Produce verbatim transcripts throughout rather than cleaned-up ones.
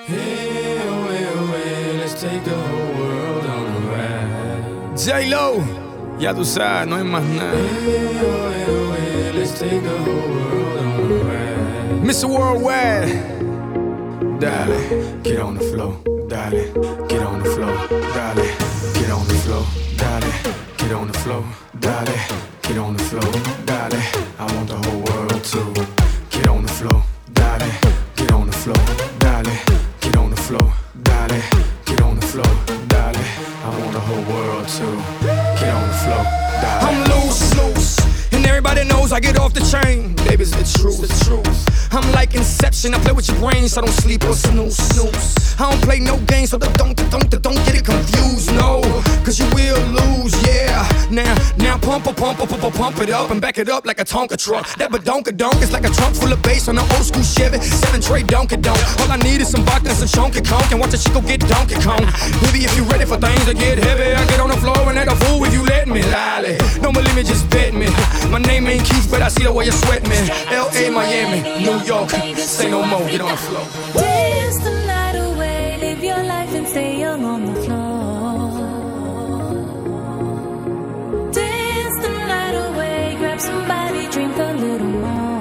Hey, oh, hey, oh, hey, let's take the whole world on a ride. J-Lo, ya tú sabes, no hay más nada. Hey, oh, hey, oh, hey, let's take the whole world on a ride. mister Worldwide, Dale, get on the floor. Dale, get on the floor. Dale, get on the floor. Dale, get on the floor. Dale, get on the floor. Dale, I want the whole world to get on the floor. Dale, get on the floor. Dale, get on the floor. Dale, get on the floor. Dale, I want the whole world to get on the floor. Dale. I'm loose, loose, and everybody knows I get off the chain. Baby's the truth, the truth. I'm like Inception, I play with your brain, so don't sleep or snooze, snooze. I don't play no games, so don't, don't, don't, don't get it confused, no. Cause you will lose, yeah. Now, now pump, pump, pump, pump, pump it up and back it up like a Tonka truck. That badonka-donk is like a trunk full of bass on an old school Chevy. Seven tray donkey donk. All I need is some vodka and some chunky conk, and watch a chico get Donkey Kong. Baby, if you ready for things to get heavy, I get on the floor and act a fool if you let me. Lally, don't believe me, just bet me. My name ain't Keith, but I see the way you sweat me. L A, Miami, New York, say no more, get on the floor. Dance the night away, live your life and stay young on the floor. Dance the night away, grab somebody, drink a little more.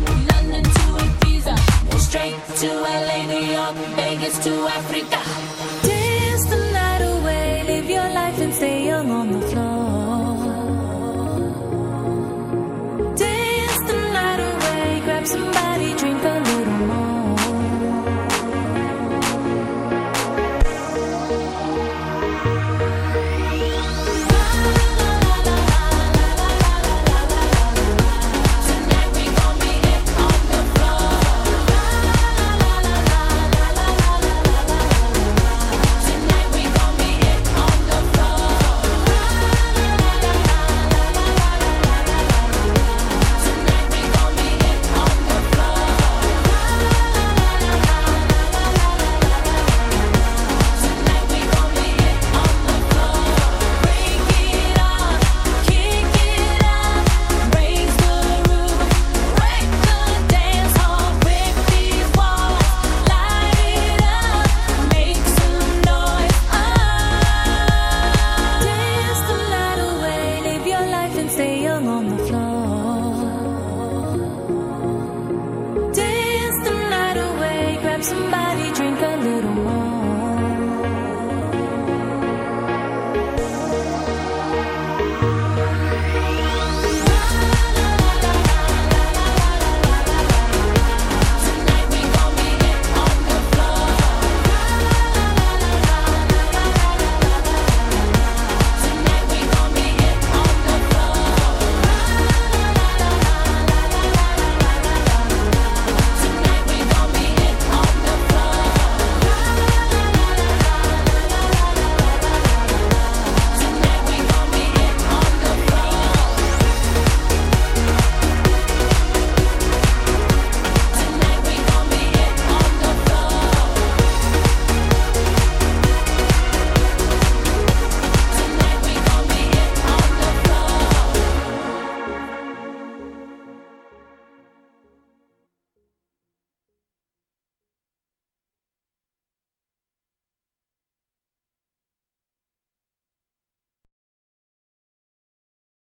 To L A, New York, Vegas to Africa.